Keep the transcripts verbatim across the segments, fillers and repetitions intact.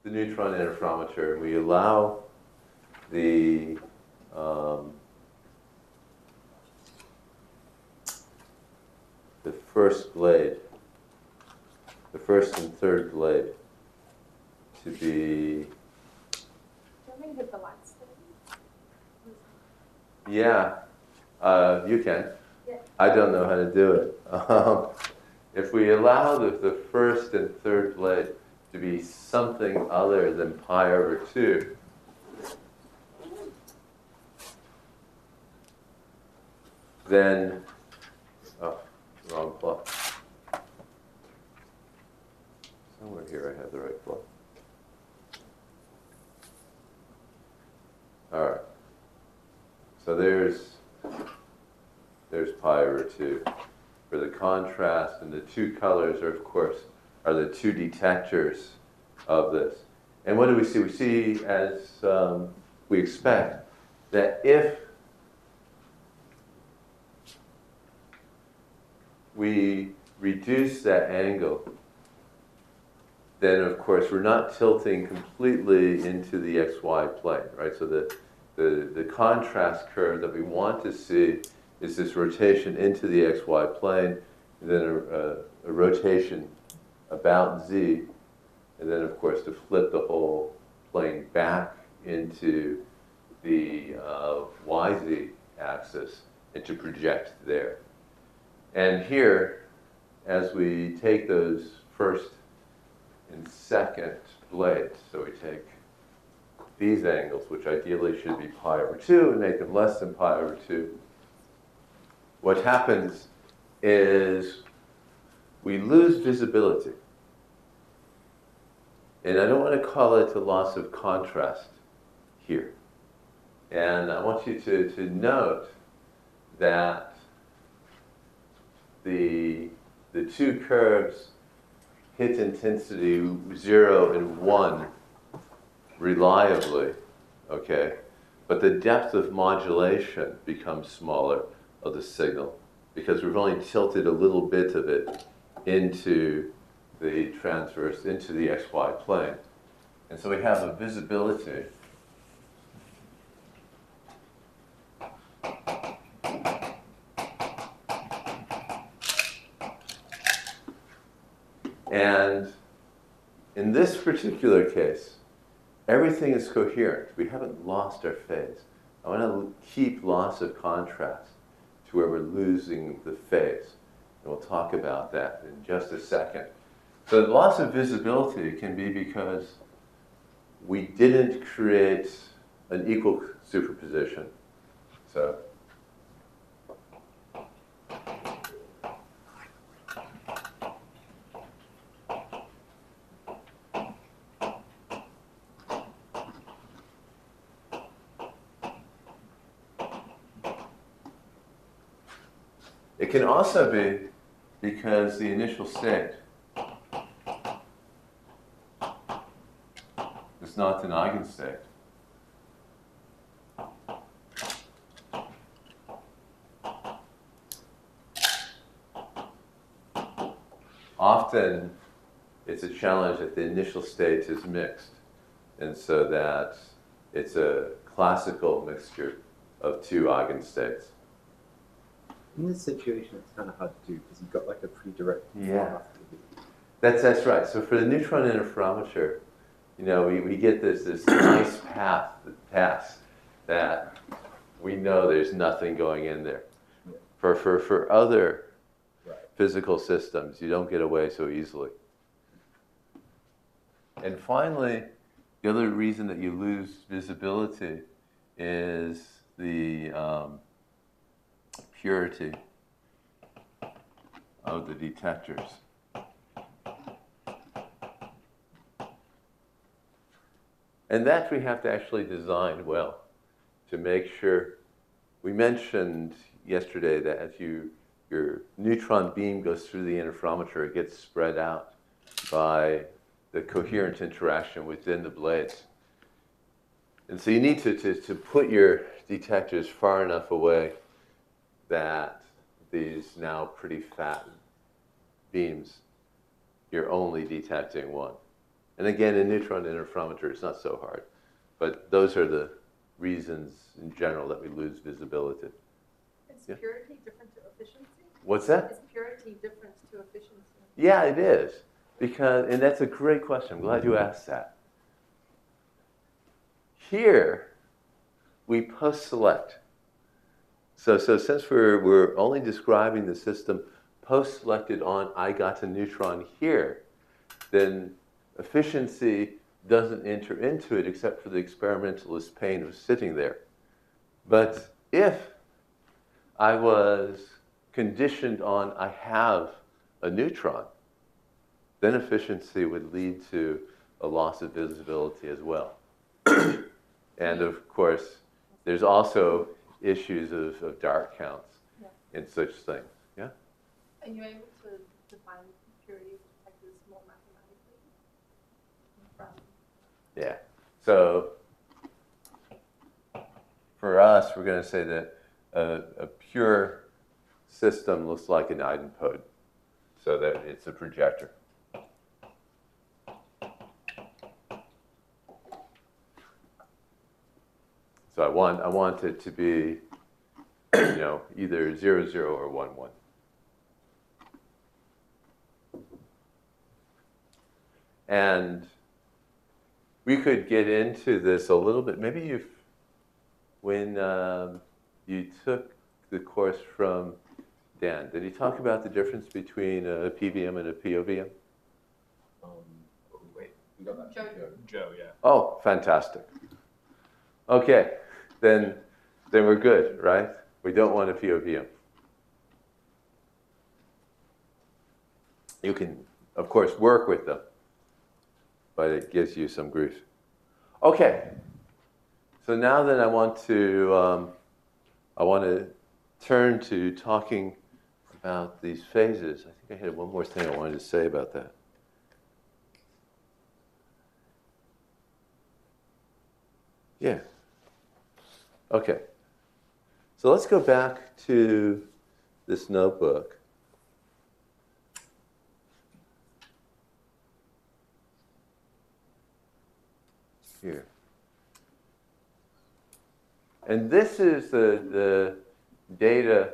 the neutron interferometer, we allow the um, the first blade, the first and third blade, to be. Let me hit the lights. Yeah, uh, you can. Yeah. I don't know how to do it. Um, if we allow the, the first and third blade to be something other than pi over two, then, oh, wrong plug. Somewhere here I have the right plug. All right. So there's, there's pi over two for the contrast, and the two colors are, of course, are the two detectors of this. And what do we see? We see, as um, we expect, that if we reduce that angle, then of course we're not tilting completely into the xy plane, right? So the, the, the contrast curve that we want to see is this rotation into the xy plane, and then a, a, a rotation about z, and then of course to flip the whole plane back into the uh, yz axis and to project there. And here, as we take those first and second blades, so we take these angles, which ideally should be pi over two, and make them less than pi over two, what happens is we lose visibility. And I don't want to call it a loss of contrast here. And I want you to, to note that the, the two curves hit intensity zero and one reliably, okay? But the depth of modulation becomes smaller of the signal because we've only tilted a little bit of it into the transverse, into the xy plane. And so we have a visibility and in this particular case, everything is coherent. We haven't lost our phase. I want to keep loss of contrast to where we're losing the phase. And we'll talk about that in just a second. So the loss of visibility can be because we didn't create an equal superposition. So it can also be because the initial state is not an eigenstate. Often it's a challenge that the initial state is mixed, and so that it's a classical mixture of two eigenstates. In this situation, it's kind of hard to do because you've got like a pretty direct Yeah. path. That's that's right. So for the neutron interferometer, you know, we, we get this this nice path that pass that we know there's nothing going in there. Yeah. For for for other Right. physical systems, you don't get away so easily. And finally, the other reason that you lose visibility is the um, purity of the detectors. And that we have to actually design well to make sure. We mentioned yesterday that as you, your neutron beam goes through the interferometer, it gets spread out by the coherent interaction within the blades. And so you need to, to, to put your detectors far enough away that these now pretty fat beams, you're only detecting one. And again, in neutron interferometer, it's not so hard. But those are the reasons in general that we lose visibility. Is Yeah. purity different to efficiency? What's that? Is purity different to efficiency? Yeah, it is. Because, and that's a great question. I'm glad you asked that. Here, we post-select. So, so since we're, we're only describing the system post-selected on I got a neutron here, then efficiency doesn't enter into it except for the experimentalist pain of sitting there. But if I was conditioned on I have a neutron, then efficiency would lead to a loss of visibility as well. And of course, there's also issues of, of dark counts Yeah. and such things. Yeah? Are you able to define purity of detectors more mathematically? From Yeah. So for us, we're going to say that a, a pure system looks like an idempot, so that it's a projector. So I want I want it to be, you know, either zero zero or one one. And we could get into this a little bit. Maybe you've, when um, you took the course from Dan, did he talk about the difference between a P V M and a P O V M? Um, oh, wait, we got that. Joe. Joe, yeah. Oh, fantastic. Okay, then, then we're good, right? We don't want a P O V M. You can, of course, work with them, but it gives you some grief. Okay, so now then I want to, um, I want to turn to talking about these phases. I think I had one more thing I wanted to say about that. Yeah. Okay. So let's go back to this notebook. Here. And this is the, the data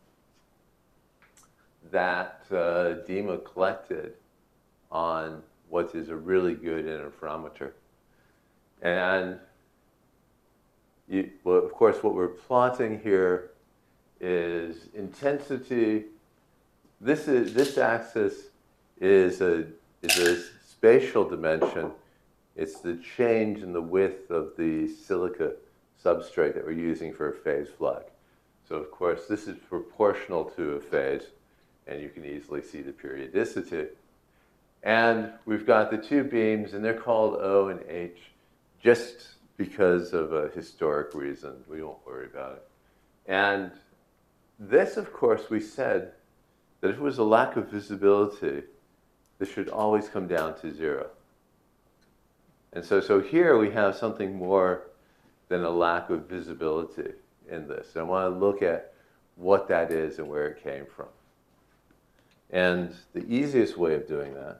that uh, Dima collected on what is a really good interferometer. And you, well, of course, what we're plotting here is intensity. This is this axis is a is a spatial dimension. It's the change in the width of the silica substrate that we're using for a phase flag. So of course, this is proportional to a phase, and you can easily see the periodicity. And we've got the two beams, and they're called O and H, just because of a historic reason. We won't worry about it. And this, of course, we said that if it was a lack of visibility, this should always come down to zero. And so, so here we have something more than a lack of visibility in this. And I want to look at what that is and where it came from. And the easiest way of doing that,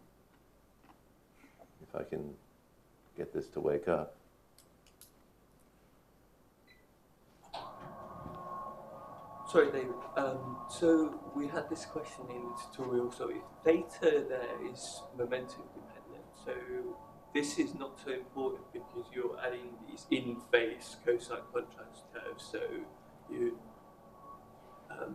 if I can get this to wake up. Sorry, David. Um, so we had this question in the tutorial. So if theta there is momentum dependent, so this is not so important because you're adding these in-phase cosine contrast curves. So you, um,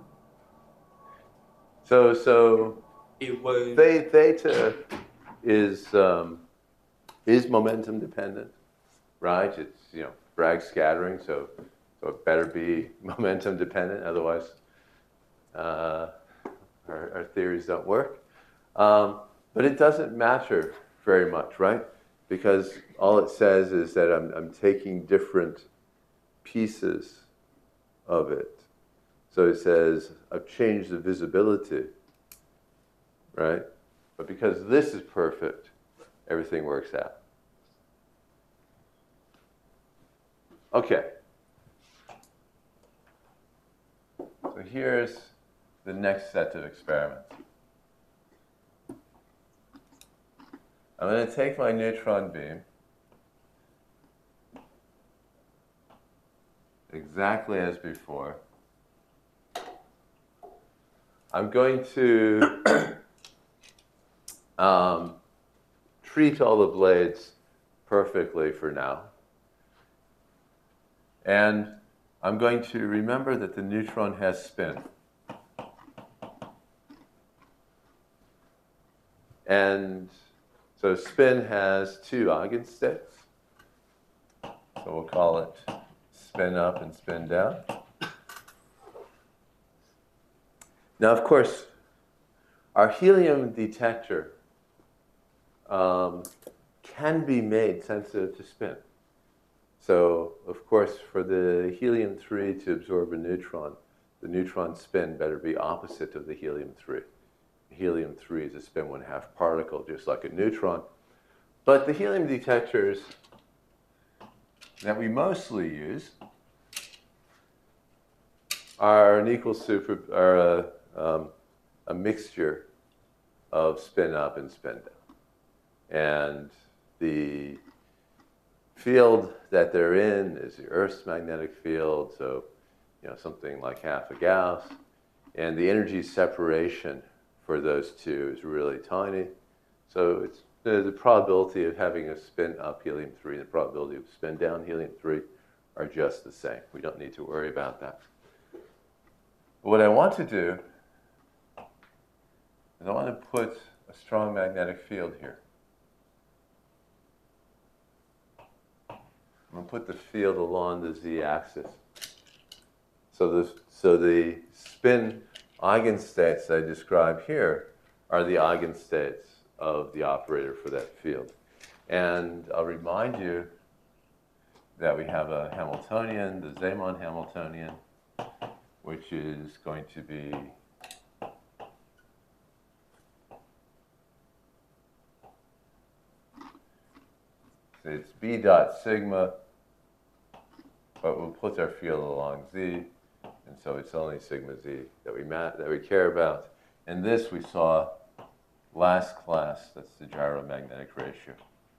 So, so it won't. Theta, theta is um, is momentum dependent, right? It's, you know, Bragg scattering, so so it better be momentum dependent, otherwise uh, our, our theories don't work. Um, but it doesn't matter very much, right? Because all it says is that I'm, I'm taking different pieces of it. So it says I've changed the visibility, right? But because this is perfect, everything works out. Okay. So here's the next set of experiments. I'm going to take my neutron beam, exactly as before. I'm going to um, treat all the blades perfectly for now. And I'm going to remember that the neutron has spin. And so spin has two eigenstates. So we'll call it spin up and spin down. Now, of course, our helium detector um, can be made sensitive to spin. So, of course, for the helium three to absorb a neutron, the neutron spin better be opposite of the helium three. Helium three is a spin one half particle, just like a neutron. But the helium detectors that we mostly use are an equal super, are a, um, a mixture of spin up and spin down. And the field that they're in is the Earth's magnetic field, so you know something like half a Gauss. And the energy separation for those two is really tiny. So it's the, the probability of having a spin up helium three and the probability of spin down helium three are just the same. We don't need to worry about that. What I want to do is I want to put a strong magnetic field here. I'm going to put the field along the z-axis. So the, so the spin eigenstates I describe here are the eigenstates of the operator for that field. And I'll remind you that we have a Hamiltonian, the Zeeman Hamiltonian, which is going to be it's B dot sigma, but we'll put our field along Z, and so it's only sigma Z that we ma that we care about. And this we saw last class. That's the gyromagnetic ratio.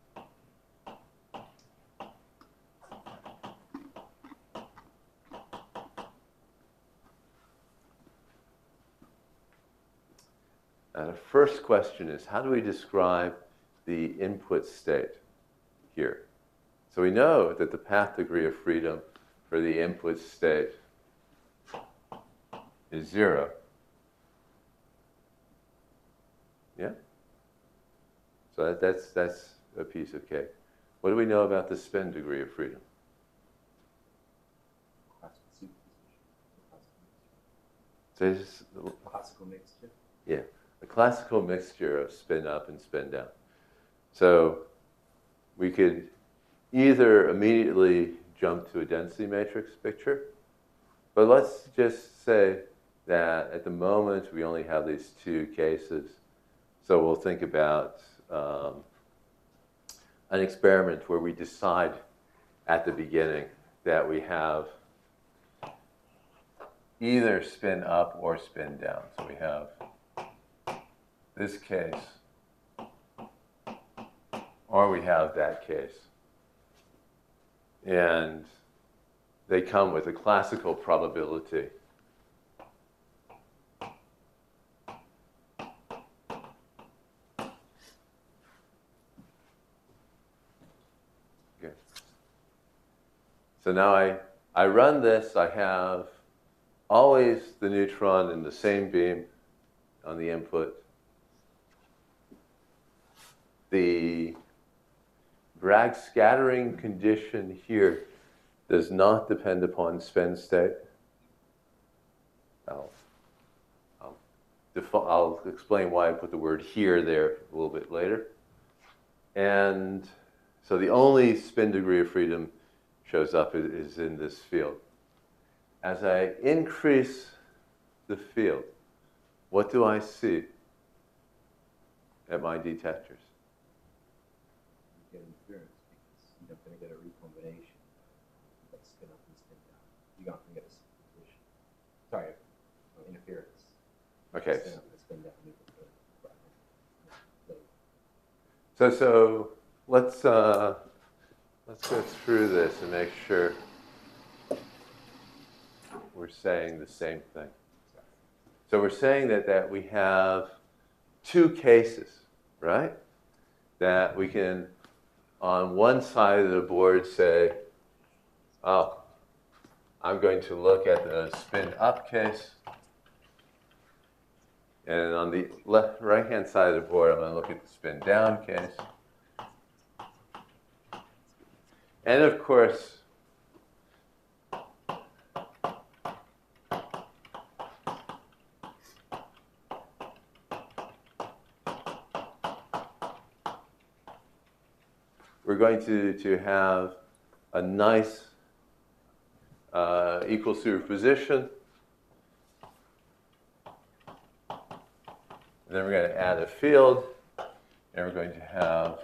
Uh, the first question is, how do we describe the input state here? So we know that the path degree of freedom for the input state is zero. Yeah? So that, that's, that's a piece of cake. What do we know about the spin degree of freedom? Classical superposition. So it's just, Classical mixture. yeah, a classical mixture of spin up and spin down. So we could either immediately jump to a density matrix picture, but let's just say that at the moment we only have these two cases. So we'll think about um, an experiment where we decide at the beginning that we have either spin up or spin down. So we have this case, or we have that case. And they come with a classical probability. Okay. So now I, I run this, I have always the neutron in the same beam on the input. The Bragg scattering condition here does not depend upon spin state. I'll, I'll, I'll explain why I put the word here there a little bit later. And so the only spin degree of freedom shows up is, is in this field. As I increase the field, what do I see at my detectors? Get interference because you're not going to get a recombination of spin up and spin down. You're not going to get a superposition. Sorry, no, interference. Okay. Spin up and spin down. So, so let's, uh, let's go through this and make sure we're saying the same thing. So we're saying that, that we have two cases, right? That we can, on one side of the board, say, oh, I'm going to look at the spin up case. And on the left, right-hand side of the board, I'm going to look at the spin down case. And of course, we're going to, to have a nice uh, equal superposition. And then we're going to add a field, and we're going to have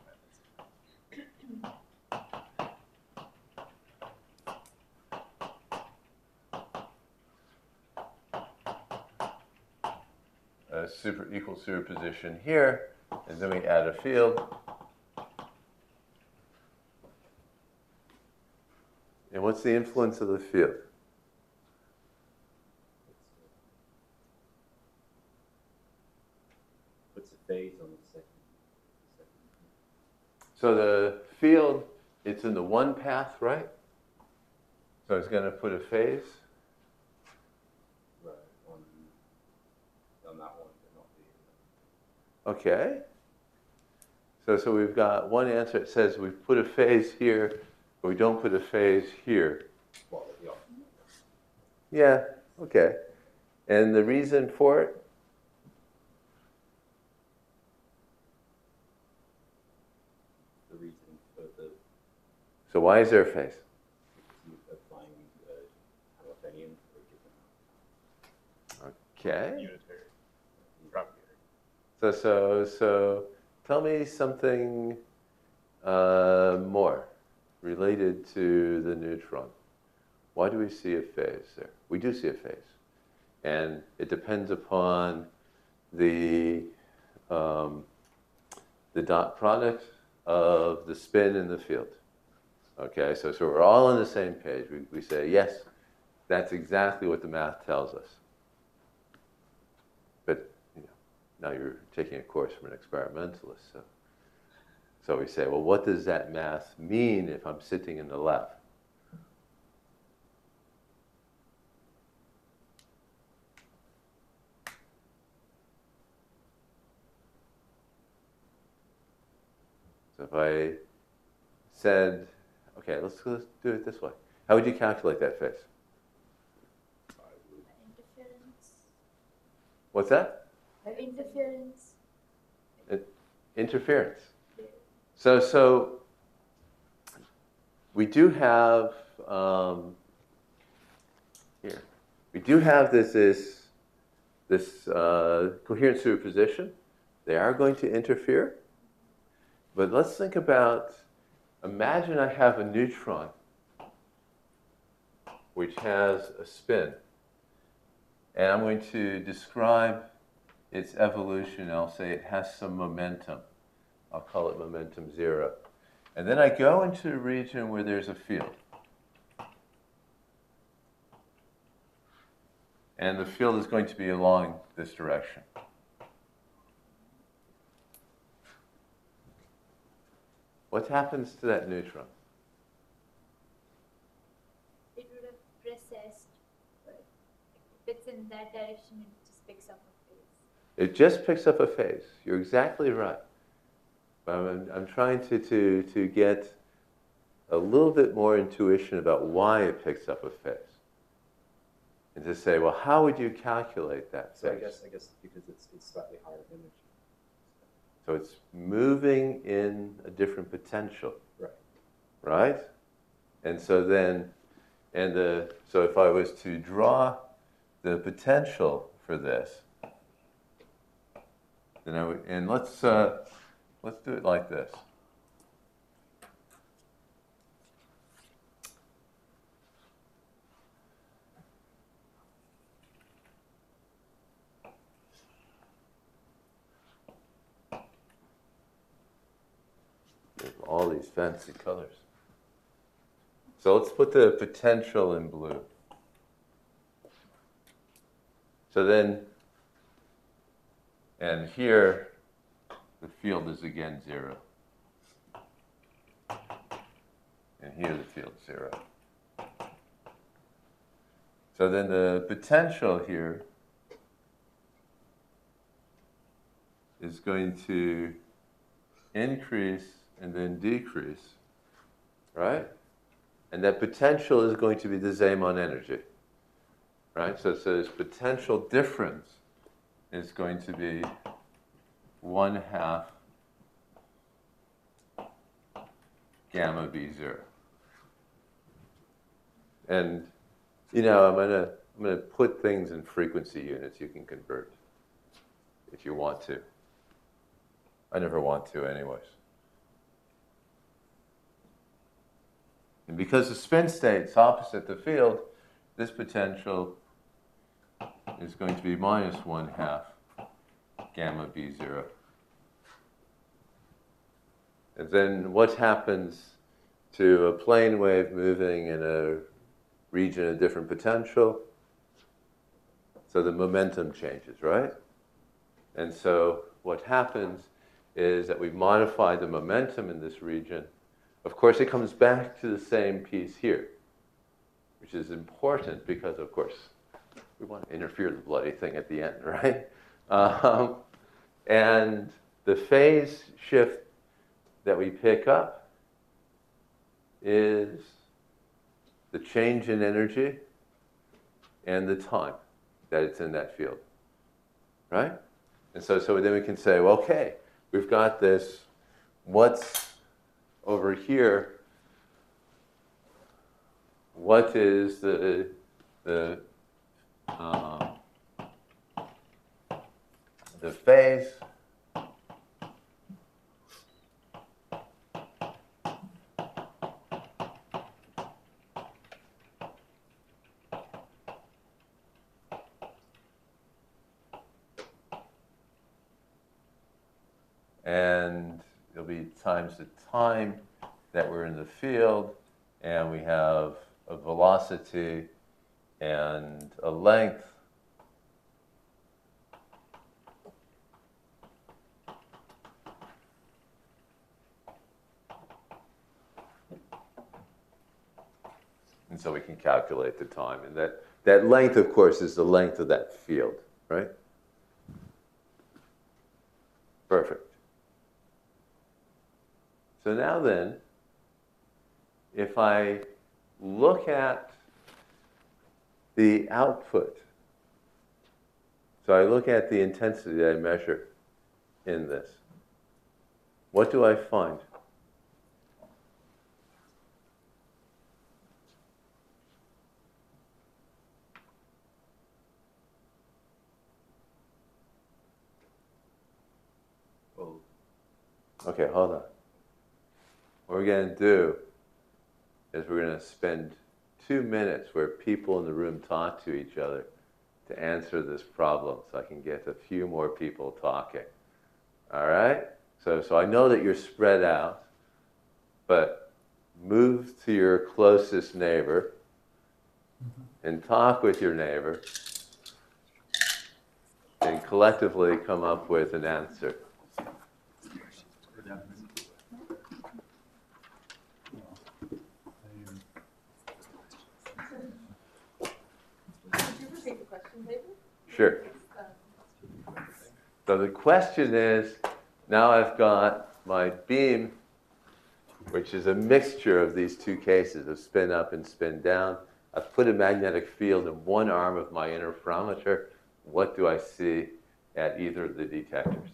a super equal superposition here, and then we add a field. And what's the influence of the field? Puts a phase on the second. second. So the field, it's in the one path, right? So it's going to put a phase. Right, on, on that one, but not the other. Okay. So, so we've got one answer that says we put a phase here, but we don't put a phase here. Well, the opposite. Yeah, okay. And the reason for it? The reason for the So why is there a phase? because you're applying uh, Hamiltonian for a given Okay. Unitary propagator. So, so, so tell me something uh, more related to the neutron. Why do we see a phase there? We do see a phase. And it depends upon the, um, the dot product of the spin and the field. Okay, so, so we're all on the same page. We, we say, yes, that's exactly what the math tells us. But you know, now you're taking a course from an experimentalist. So, so we say, well, what does that math mean if I'm sitting in the lab? So if I said, okay, let's, let's do it this way. How would you calculate that phase? I would Interference. What's that? Interference. Interference. So, so we do have um, here. We do have this this this uh, coherent superposition. They are going to interfere, but let's think about. Imagine I have a neutron which has a spin, and I'm going to describe its evolution. I'll say it has some momentum. I'll call it momentum zero. And then I go into a region where there's a field. And the field is going to be along this direction. What happens to that neutron? It would have precessed, but if it's in that direction, it just picks up a phase. It just picks up a phase. You're exactly right. But I'm, I'm trying to, to, to get a little bit more intuition about why it picks up a phase. And to say, well, how would you calculate that So I phase? guess I guess because it's it's slightly higher energy. So it's moving in a different potential, Right. right? And so then, and the so if I was to draw the potential for this, then I would, and let's uh, let's do it like this. these fancy colors. So let's put the potential in blue. So then, and here, the field is again zero. And here the field's zero. So then the potential here is going to increase and then decrease, right? And that potential is going to be the Zeeman energy, right? So, so this potential difference is going to be one half gamma B zero. And, you know, I'm gonna, I'm gonna put things in frequency units you can convert if you want to. I never want to anyways. And because the spin state's opposite the field, this potential is going to be minus one half gamma B zero. And then what happens to a plane wave moving in a region of different potential? So the momentum changes, right? And so what happens is that we've modified the momentum in this region. Of course, it comes back to the same piece here, which is important because, of course, we want to interfere the bloody thing at the end, right? Um, and the phase shift that we pick up is the change in energy and the time that it's in that field, right? And so, so then we can say, well, okay, we've got this, what's over here, what is the, the, um, the phase, and it'll be times the time that we're in the field, and we have a velocity and a length. And so we can calculate the time. And that, that length, of course, is the length of that field, right? Perfect. So now then, if I look at the output, so I look at the intensity that I measure in this, what do I find? Okay, hold on. What we're going to do is we're going to spend two minutes where people in the room talk to each other to answer this problem so I can get a few more people talking. All right? So, so I know that you're spread out, but move to your closest neighbor and talk with your neighbor and collectively come up with an answer. Sure. So the question is, now I've got my beam, which is a mixture of these two cases of spin up and spin down. I've put a magnetic field in one arm of my interferometer. What do I see at either of the detectors?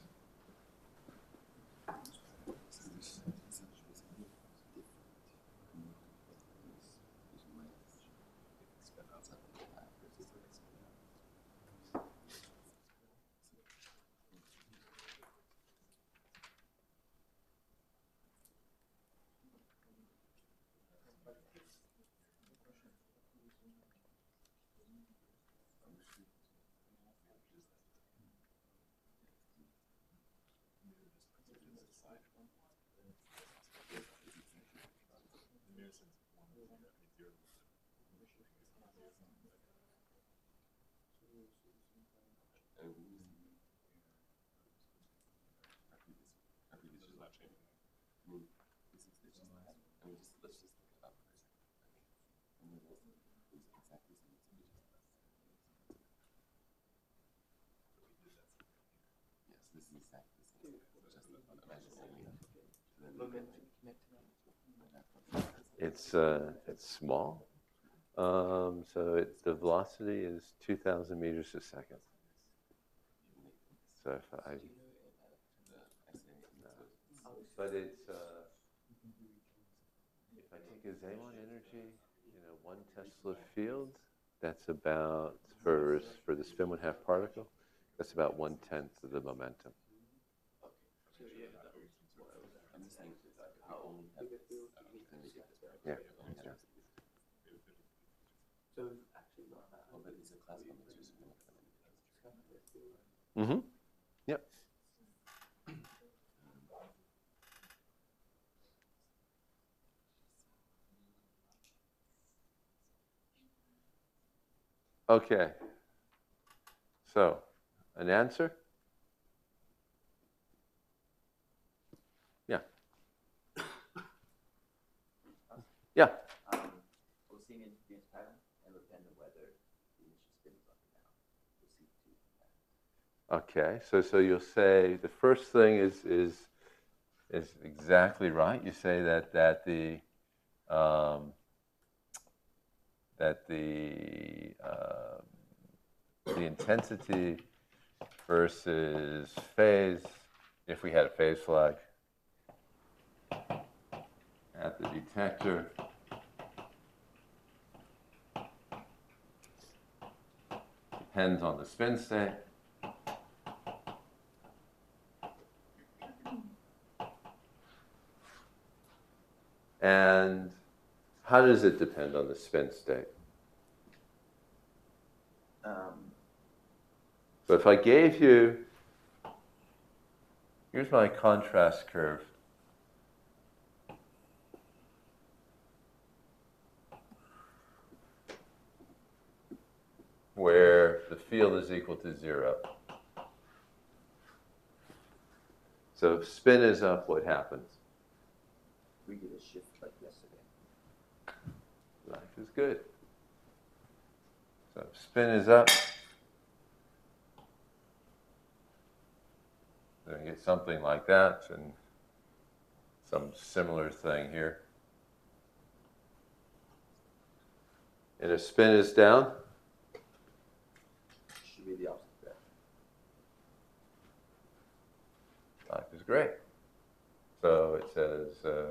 It's uh, it's small. Um, so it, the velocity is two thousand meters a second. So if I, no. But it's, uh, if I take a Zeeman energy, you know, one Tesla field, that's about, for, for the spin one half particle, that's about one tenth of the momentum. Yeah. Yeah. So actually not that. Mm-hmm. Yep. Okay. So, an answer? Yeah. Yeah. Um, we'll see an interference pattern and depend on whether the initial spin is up or down. We'll see two patterns. Okay. So, so you'll say the first thing is is is exactly right. You say that that the um, that the uh, the intensity versus phase, if we had a phase flag at the detector, depends on the spin state. And how does it depend on the spin state? Um, So if I gave you, here's my contrast curve. Where the field is equal to zero. So if spin is up, what happens? we get a shift like yesterday. Life is good. So if spin is up, then you get something like that, and some similar thing here. And if spin is down, Should be the opposite direction. life is great. So it says, uh,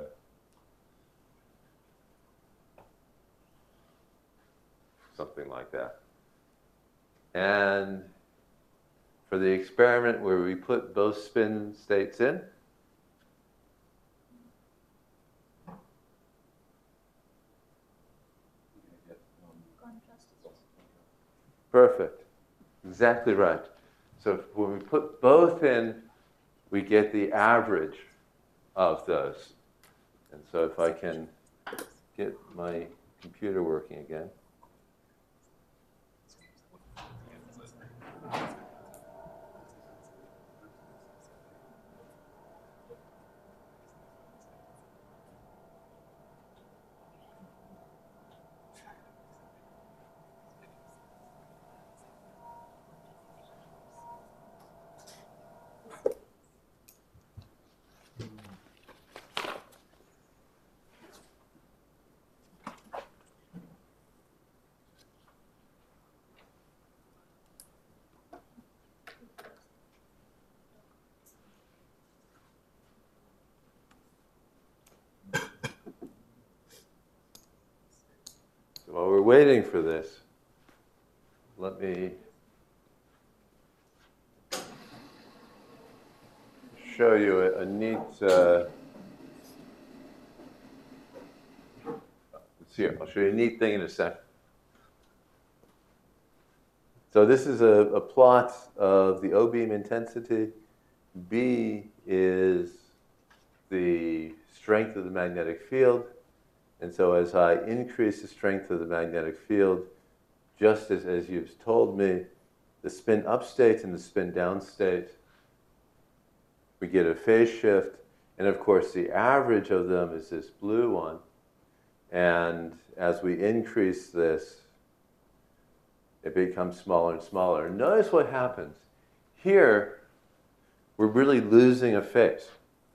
something like that. And for the experiment where we put both spin states in, perfect. Exactly right. So when we put both in, we get the average of those. And so if I can get my computer working again. So while we're waiting for this, let me show you a, a neat, uh, let's see here, I'll show you a neat thing in a second. So this is a, a plot of the O-beam intensity. B is the strength of the magnetic field. And so as I increase the strength of the magnetic field, just as, as you've told me, the the spin up state and the spin down state. We get a phase shift, and of course the average of them is this blue one. And as we increase this, it becomes smaller and smaller. And notice what happens. Here, we're really losing a phase.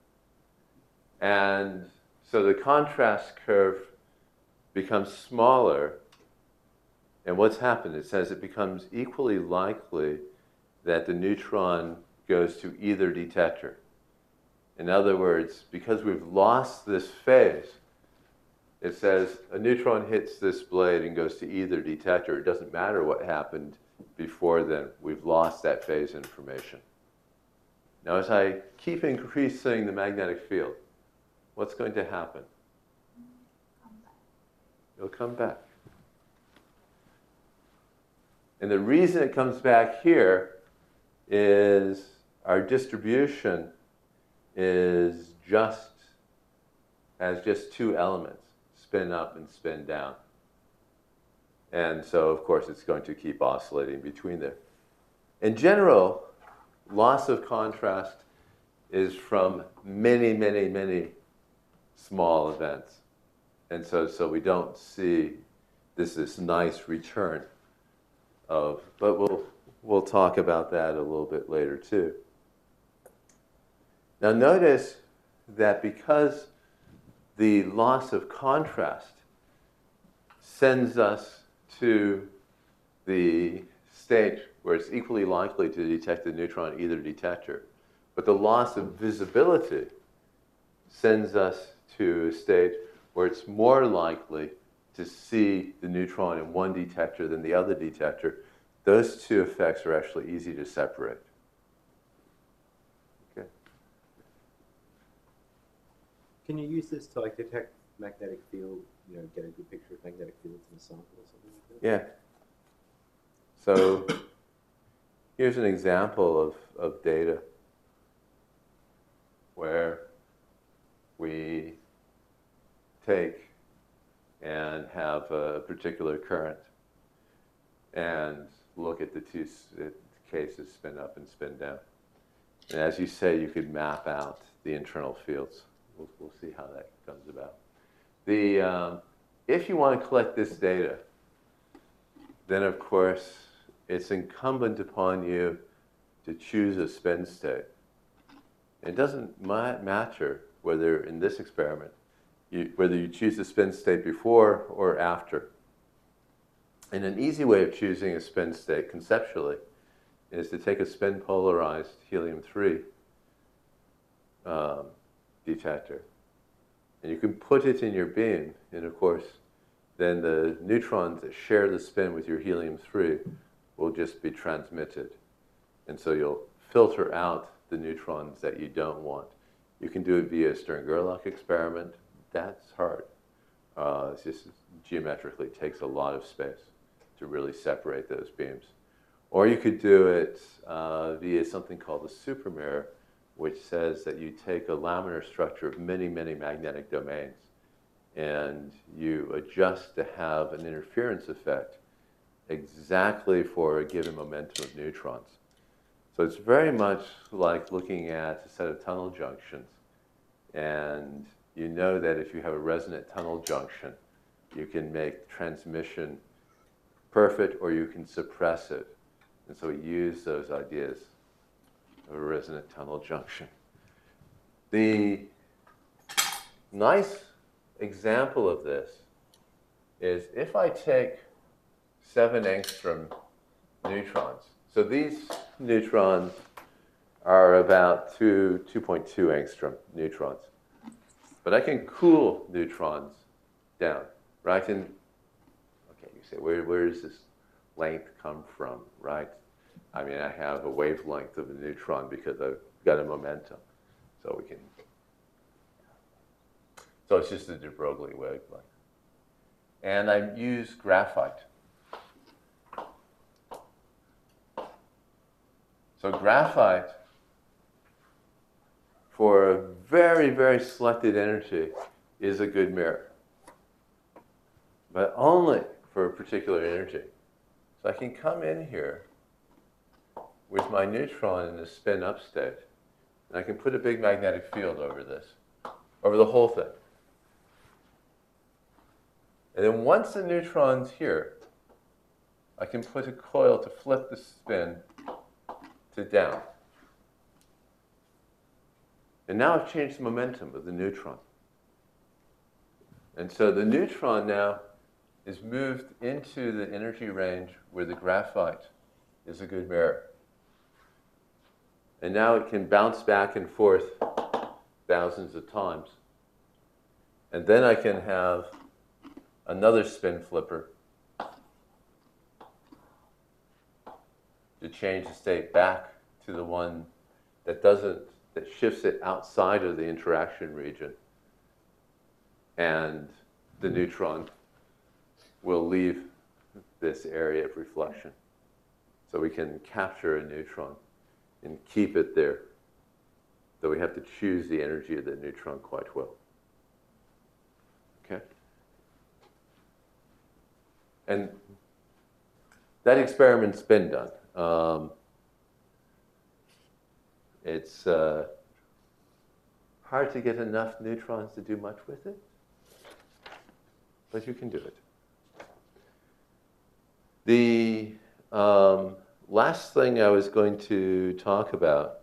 And so the contrast curve becomes smaller. And what's happened? It says it becomes equally likely that the neutron goes to either detector. In other words, because we've lost this phase, it says a neutron hits this blade and goes to either detector. It doesn't matter what happened before then. We've lost that phase information. Now, as I keep increasing the magnetic field, what's going to happen? It'll come back. And the reason it comes back here is our distribution is just, has just two elements, spin up and spin down. And so, of course, it's going to keep oscillating between there. In general, loss of contrast is from many, many, many small events. And so, so we don't see this, this nice return of, but we'll, we'll talk about that a little bit later too. Now notice that because the loss of contrast sends us to the state where it's equally likely to detect the neutron either detector, but the loss of visibility sends us to a state where it's more likely to see the neutron in one detector than the other detector. Those two effects are actually easy to separate. Okay. Can you use this to like detect magnetic field, you know, get a good picture of magnetic fields in a sample or something like that? Yeah. So here's an example of, of data where we take and have a particular current and look at the two cases, spin up and spin down. And as you say, you could map out the internal fields. We'll, we'll see how that comes about. The, um, if you want to collect this data, then of course it's incumbent upon you to choose a spin state. It doesn't ma- matter whether in this experiment, you, whether you choose the spin state before or after. And an easy way of choosing a spin state conceptually is to take a spin polarized helium three um, detector. And you can put it in your beam, and of course, then the neutrons that share the spin with your helium three will just be transmitted. And so you'll filter out the neutrons that you don't want. You can do it via a Stern-Gerlach experiment. That's hard. Uh, it's just geometrically takes a lot of space to really separate those beams. Or you could do it uh, via something called a supermirror, which says that you take a laminar structure of many, many magnetic domains and you adjust to have an interference effect exactly for a given momentum of neutrons. So it's very much like looking at a set of tunnel junctions. And you know that if you have a resonant tunnel junction, you can make transmission perfect or you can suppress it. And so we use those ideas of a resonant tunnel junction. The nice example of this is if I take seven angstrom neutrons. So these neutrons are about two, two point two angstrom neutrons. But I can cool neutrons down, right? And okay, you say, where, where does this length come from, right? I mean, I have a wavelength of a neutron because I've got a momentum. So we can, so it's just a de Broglie wavelength. And I use graphite. So graphite, for a very, very selected energy, is a good mirror. But only for a particular energy. So I can come in here with my neutron in the spin up state. And I can put a big magnetic field over this, over the whole thing. And then once the neutron's here, I can put a coil to flip the spin to down. And now I've changed the momentum of the neutron. And so the neutron now is moved into the energy range where the graphite is a good mirror. And now it can bounce back and forth thousands of times. And then I can have another spin flipper to change the state back to the one that doesn't, that shifts it outside of the interaction region. And the neutron will leave this area of reflection. So we can capture a neutron and keep it there. Though we have to choose the energy of the neutron quite well. Okay? And that experiment's been done. Um, it's uh, hard to get enough neutrons to do much with it, but you can do it. The um, last thing I was going to talk about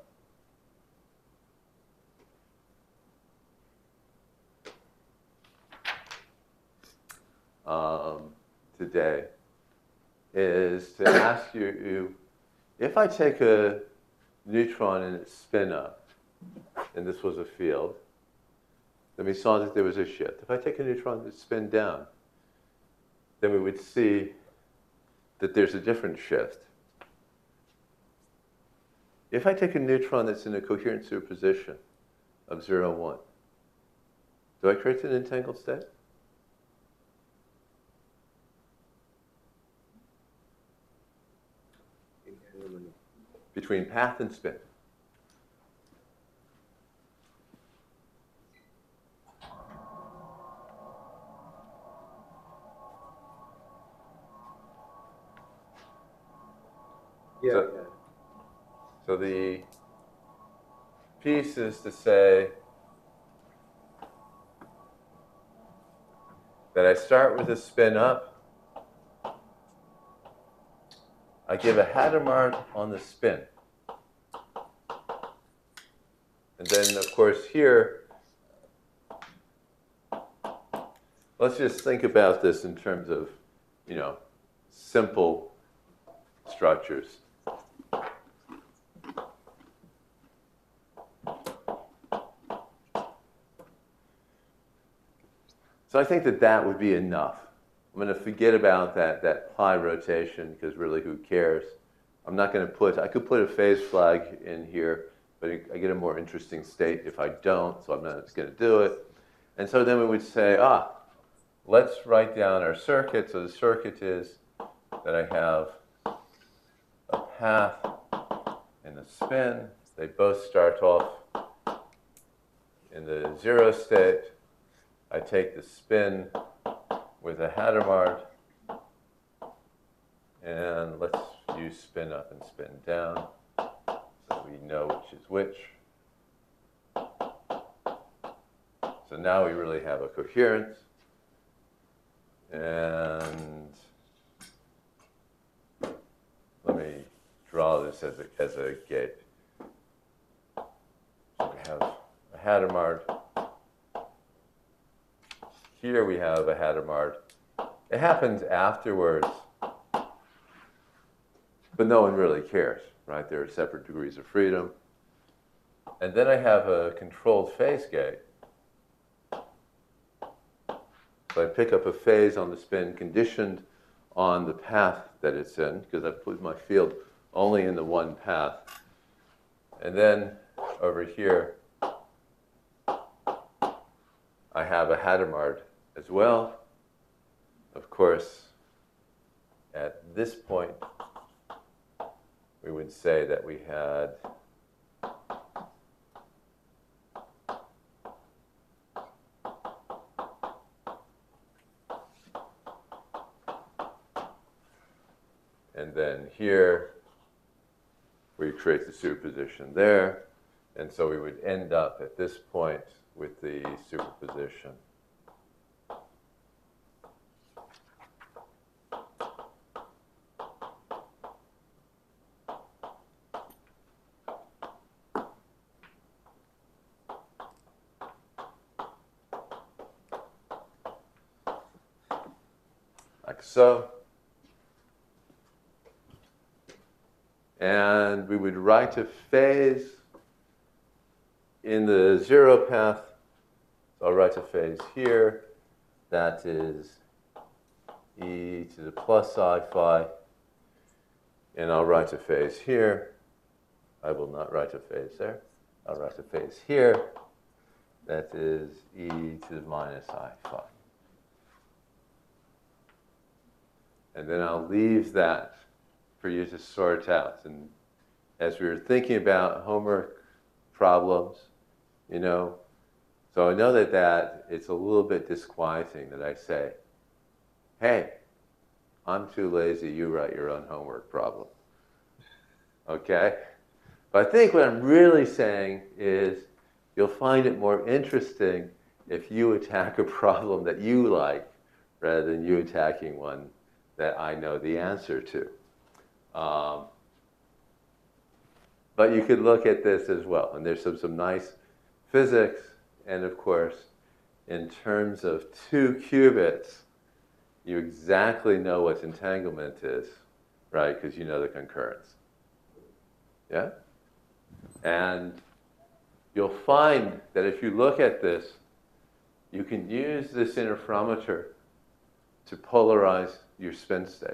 um, today is to ask you, you, if I take a neutron and its spin up, and this was a field, then we saw that there was a shift. If I take a neutron and its spin down, then we would see that there's a different shift. If I take a neutron that's in a coherent superposition of zero, one, do I create an entangled state? Between path and spin. Yeah. So, so the piece is to say that I start with a spin up, I give a Hadamard on the spin. And then, of course, here, let's just think about this in terms of, you know, simple structures. So I think that that would be enough. I'm going to forget about that, that pi rotation, because really, who cares? I'm not going to put, I could put a phase flag in here, but I get a more interesting state if I don't, so I'm not going to do it. And so then we would say, ah, let's write down our circuit. So the circuit is that I have a path and a spin. They both start off in the zero state. I take the spin with a Hadamard, and let's use spin up and spin down so we know which is which. So now we really have a coherence, and let me draw this as a, as a gate. So we have a Hadamard. Here we have a Hadamard. It happens afterwards, but no one really cares, right? There are separate degrees of freedom. And then I have a controlled phase gate. So I pick up a phase on the spin conditioned on the path that it's in, because I put my field only in the one path. And then over here, I have a Hadamard as well. Of course, at this point, we would say that we had and then here we create the superposition there. And so we would end up at this point with the superposition. Like so. And we would write a phase in the zero path. So I'll write a phase here. That is e to the plus I phi. And I'll write a phase here. I will not write a phase there. I'll write a phase here. That is e to the minus I phi. And then I'll leave that for you to sort out. And as we were thinking about homework problems, you know, so I know that that it's a little bit disquieting that I say, hey, I'm too lazy, you write your own homework problem. Okay? But I think what I'm really saying is you'll find it more interesting if you attack a problem that you like rather than you attacking one that I know the answer to. Um, but you could look at this as well, and there's some, some nice physics, and of course, in terms of two qubits, you exactly know what entanglement is, right? Because you know the concurrence. Yeah? And you'll find that if you look at this, you can use this interferometer to polarize your spin state.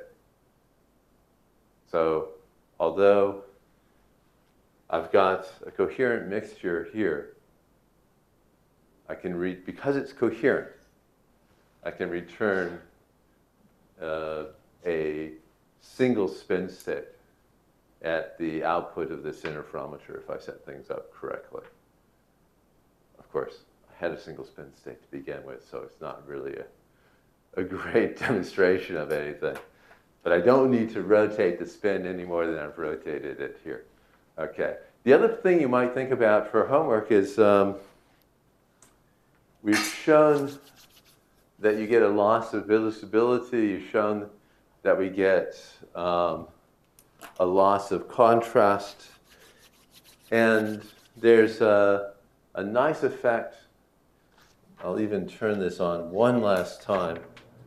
So although I've got a coherent mixture here, I can read, because it's coherent, I can return uh, a single spin state at the output of this interferometer if I set things up correctly. Of course, I had a single spin state to begin with, so it's not really a, a great demonstration of anything. But I don't need to rotate the spin any more than I've rotated it here. Okay. The other thing you might think about for homework is um, we've shown that you get a loss of visibility. You've shown that we get um, a loss of contrast. And there's a, a nice effect. I'll even turn this on one last time.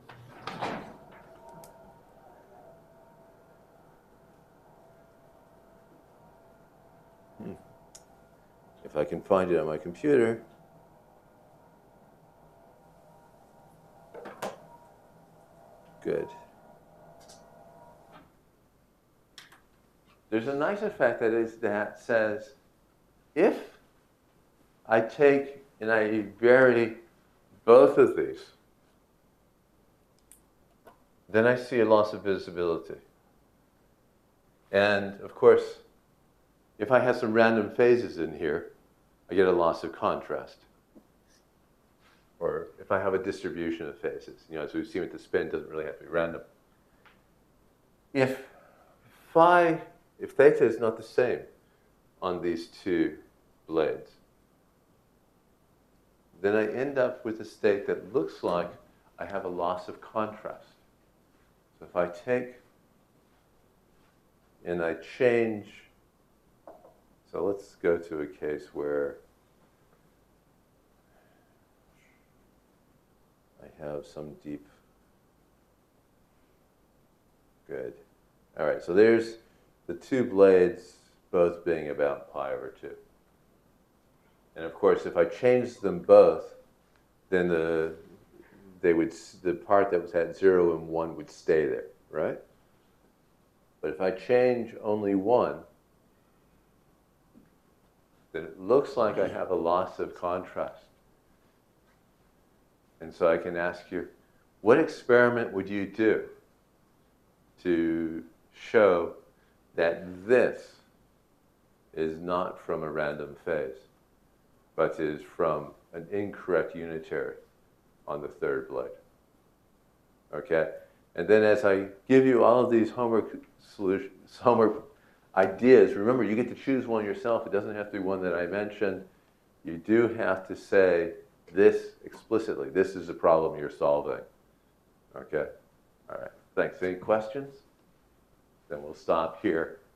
If I can find it on my computer. Good. There's a nice effect that is that says, if I take and I vary both of these, then I see a loss of visibility. And of course, if I have some random phases in here, I get a loss of contrast. Or if I have a distribution of phases, you know, as we've seen with the spin, it doesn't really have to be random. If phi, if theta is not the same on these two blades, then I end up with a state that looks like I have a loss of contrast. So if I take and I change, so let's go to a case where I have some deep, good. All right, so there's the two blades both being about pi over two. And of course, if I change them both, then the, they would, the part that was at zero and one would stay there, right? But if I change only one, then it looks like I have a loss of contrast. And so I can ask you, what experiment would you do to show that this is not from a random phase, but is from an incorrect unitary on the third blade? Okay? And then as I give you all of these homework solutions, homework ideas, remember, you get to choose one yourself. It doesn't have to be one that I mentioned. You do have to say this explicitly. This is the problem you're solving. Okay? All right. Thanks. Any questions? Then we'll stop here.